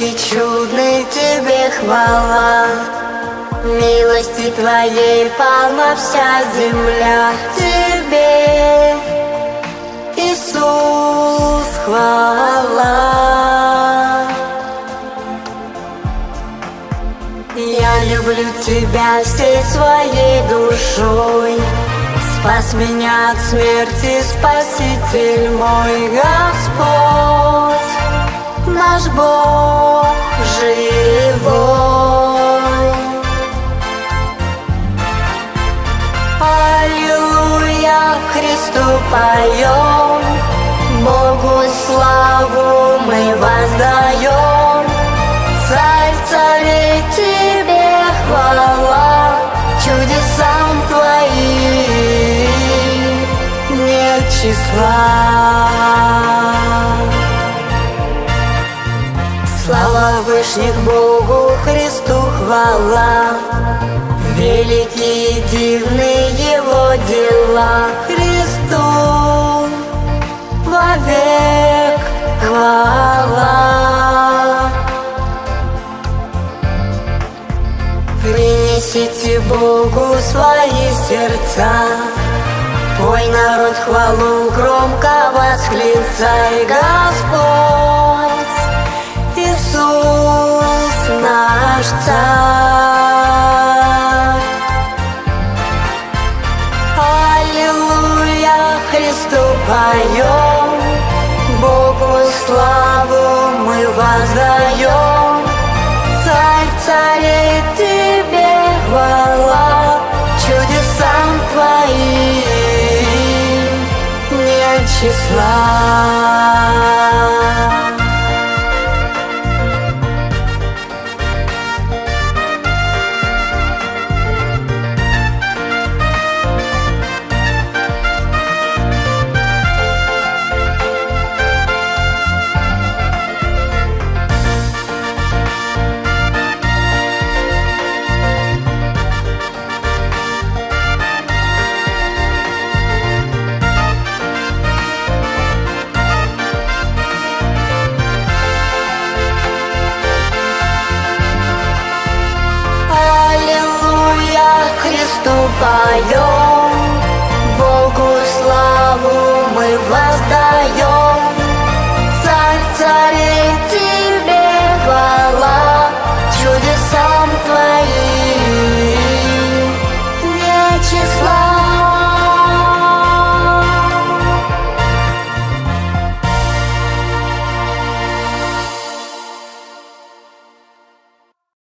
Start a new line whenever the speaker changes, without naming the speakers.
Великий, чудный тебе хвала, милости Твоей полна вся земля. Тебе, Иисус, хвала. Я люблю Тебя всей своей душой, спас меня от смерти Спаситель мой, Господь, наш Бог живой. Аллилуйя, Христу поем, Богу славу мы воздаем. Царь царей, Тебе хвала, чудесам Твоим нет числа. Слава вышних Богу Христу хвала, великие и дивные Его дела. Христу вовек хвала. Принесите Богу свои сердца, пой, народ, хвалу громко восклицай. Господь, Иисус наш Царь. Аллилуйя, Христу поем, Богу славу мы воздаем. Царь царей, Тебе хвала, чудесам Твоим нет числа. Христу поем,